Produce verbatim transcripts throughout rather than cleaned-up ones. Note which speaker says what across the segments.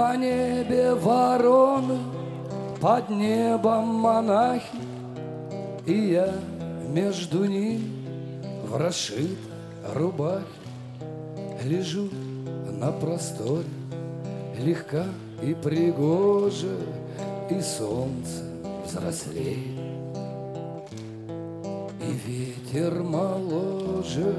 Speaker 1: На небе вороны, под небом монахи, и я между ними в расшитой рубахе лежу на просторе, легка и пригожа, и солнце взрослеет, и ветер моложе.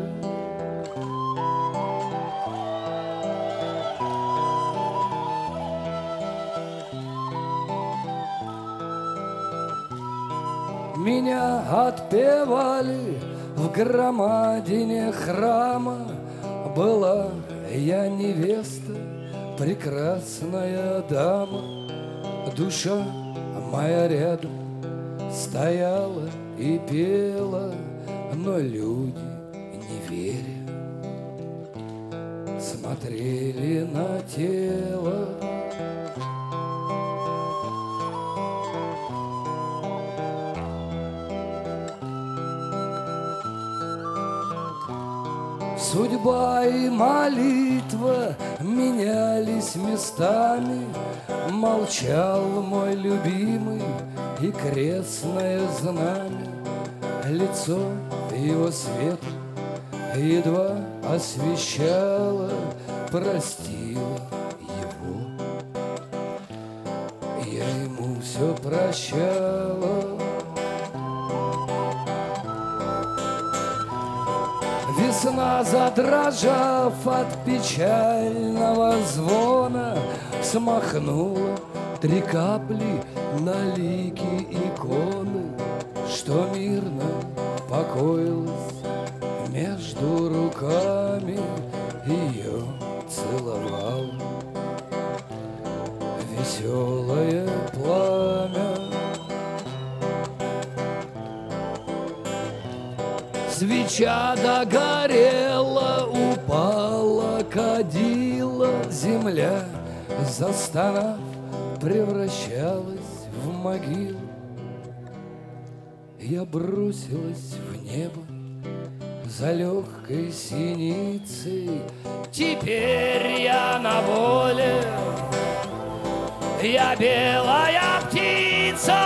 Speaker 1: Меня отпевали в громадине храма, была я невеста, прекрасная дама. Душа моя рядом стояла и пела, но люди, не веря, смотрели на тело. Судьба и молитва менялись местами, молчал мой любимый и крестное знамя. Лицо его света едва освещало, простила его, я ему все прощала. Весна, задрожав от печального звона, смахнула три капли на лики иконы, что мирно покоилась между руками. Ее целовал веселое пламя. Свеча догорела, упала кадила, земля, застонав, превращалась в могилу. Я бросилась в небо за легкой синицей. Теперь я на воле, я белая птица.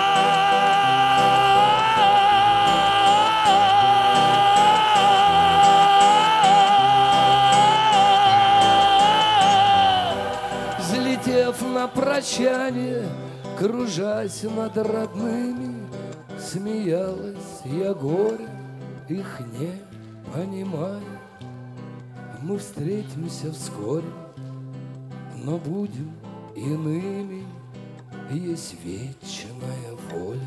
Speaker 1: На прощание, кружась над родными, смеялась я горя, их не понимая. Мы встретимся вскоре, но будем иными, есть вечная воля.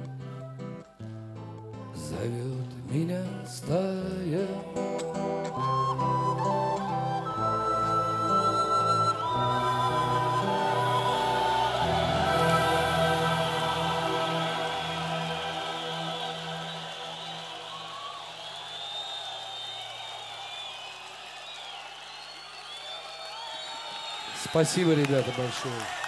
Speaker 1: Зовет меня стая. Спасибо, ребята, большое.